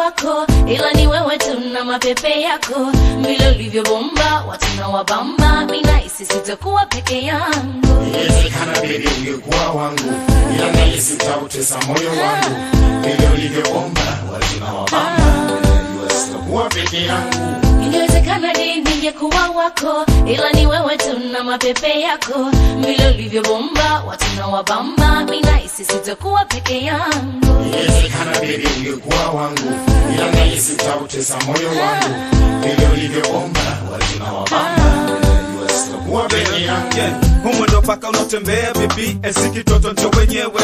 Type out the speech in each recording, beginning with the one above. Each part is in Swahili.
wako, ila ni wewe tu na mapepe yako. Vile ulivyobomba watu na wabamba, mimi nahisi sitakuwa peke yangu. Inawezekana baby ungekuwa wangu, ila nahisi utautesa moyo wangu. Vile ulivyobomba watu na wabamba, sitakuwa peke yangu. Inawezekana ningekuwa wako, ila ni wewe tu na mapepe yako. Vile ulivyobomba watu na wabamba, mimi nahisi sitakuwa peke yangu. Inawezekana baby ungekuwa wangu, ila nahisi utautesa moyo wangu. Vile ulivyobomba watu na wabamba, sitakuwa peke yangu. Humo ndo paka unatembea bibi, esi kitoto ndio wenyewe.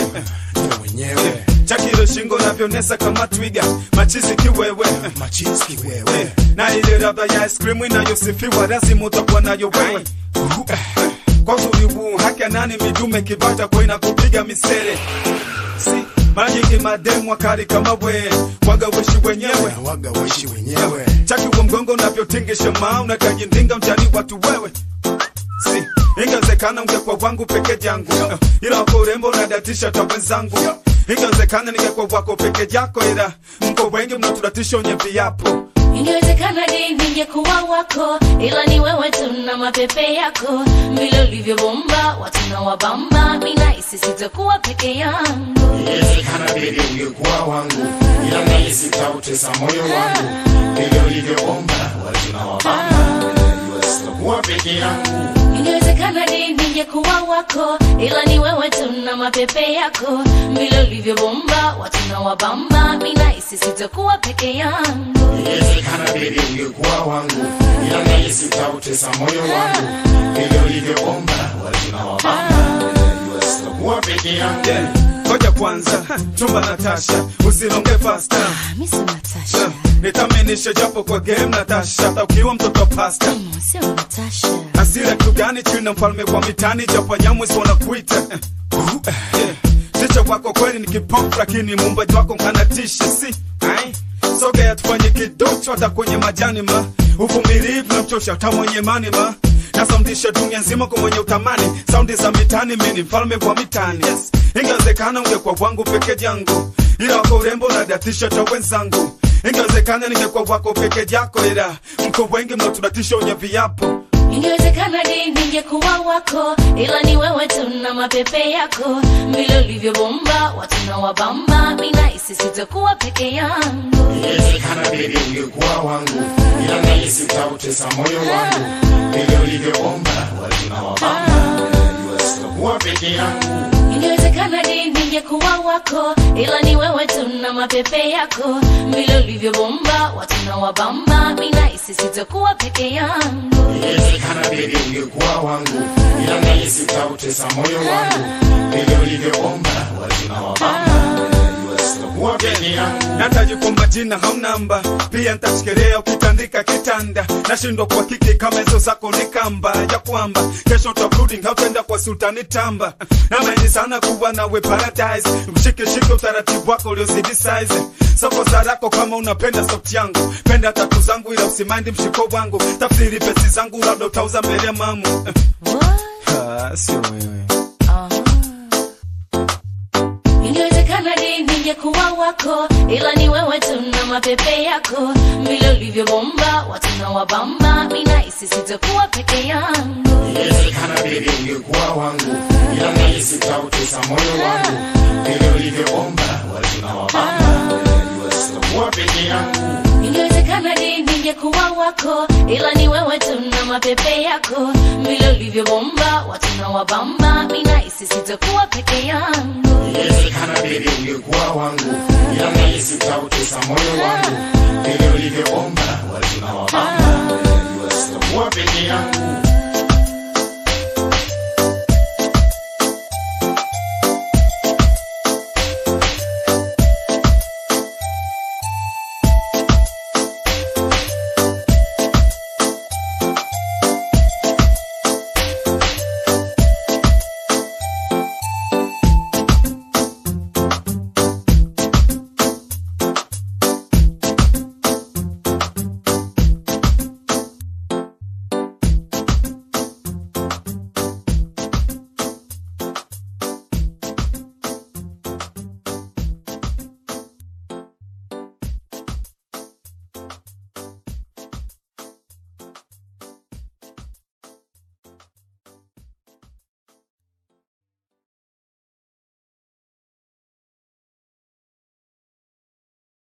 Chakiro shingo navyonesa kama twiga, machizi kiwewe. Na ile ladha ya ice cream inayosifiwa, lazima utakuwa nayo wewe. Kwa ulibu haki nani midume kibata kwa inakupiga misere. Mara nyingi mademu wakali kama we, waga weshi wenyewe. Chaki wa mgongo unavyotingisha maa, unakajindinga mjani watu wewe. Ingewezekana ungekuwa wangu peke yangu, ila wako urembo unadatisha ta wenzangu. Ingewezekana ningekuwa wako peke yako, ila mko wengi mnaturatisha onye viapo. Ingewezekana ningekuwa wako, ila ni wewe tu na mapepe yako. Vile ulivyobomba watu na wabamba, mimi nahisi sitakuwa peke yangu. Inawezekana baby ungekuwa wangu, ila nahisi utautesa moyo wangu. Vile ulivyobomba watu na wabamba, sitakuwa peke yangu. Ingewezekana ningekuwa wako, ila ni wewe tu na mapepe yako. Vile ulivyobomba watu na wabamba, mimi nahisi sitakuwa peke yangu. Inawezekana baby ungekuwa wangu, ila nahisi utautesa moyo wangu. Vile ulivyobomba watu na wabamba, sitakuwa peke yangu. Ngoja kwanza, chumba Natasha, usilonge faster. Mimi si Natasha. Nitaminishe japo kwa game Natasha, hata ukiwa mtoto pasta. Sio Natasha. Asira kugani chini mfalme kwa mitani, japo nyamwezi wanakuita. Ticha wako kweli ni kipop, lakini mumbaji wako mkanatisha, si? Sogea tufanye kidocho hata kwenye majani ma. Uvumilivu na mchosha hata mwenye mani ma. Nasoundisha dunia nzima kwa mwenye utamani. Soundi za mitani, mimi mfalme wa mitani. Ingewezekana ungekuwa wangu peke yangu, ila wako urembo unadatisha ta wenzangu. Ingewezekana ningekuwa wako peke yako, ila mko wengi mnaturatisha onye viapo. Ingewezekana ningekuwa wako, ila ni wewe tu na mapepe yako. Vile ulivyobomba watu na wabamba, mimi nahisi sitakuwa peke yangu. Inawezekana baby ungekuwa wangu, ila nahisi utautesa moyo wangu. Vile ulivyobomba watu na wabamba, sitakuwa peke yangu. Ingewezekana ningekuwa wako, ila ni wewe tu na mapepe yako. Vile ulivyobomba watu na wabamba, mimi nahisi sitakuwa peke yangu. Inawezekana baby ungekuwa wangu, ila nahisi utautesa moyo wangu. Vile ulivyobomba watu na wabamba, sitakuwa peke yangu. Nataji kwa majina hau namba, pia nitachikelea ukitandika kitanda. Nashindwa kwa kiki kama hizo zako ni kamba, ya kwamba kesho utabruding hautenda kwa sultani tamba. Namaini sana kuwa nawe paradise, mshike utaratibu wako uliozidi size. Soko zarako kama unapenda sauti yangu, penda tatu zangu ila usimindi mshiko wangu. Tafsiri pesi zangu labda utauza mbele ya mamu. Sio wewe. Ingewezekana ningekuwa wako, ila ni wewe tu na mapepe yako. Vile ulivyobomba watu na wabamba, mimi nahisi sitakuwa peke yangu. Inawezekana baby ungekuwa wangu, ila nahisi utautesa moyo wangu. Vile ulivyobomba watu na wabamba, sitakuwa peke yangu. Ingewezekana ningekuwa wako, ila ni wewe tu na mapepe yako. Vile ulivyobomba watu na wabamba, mimi nahisi sitakuwa peke yangu. Inawezekana baby ungekuwa wangu, ila nahisi utautesa moyo wangu. Vile ulivyobomba watu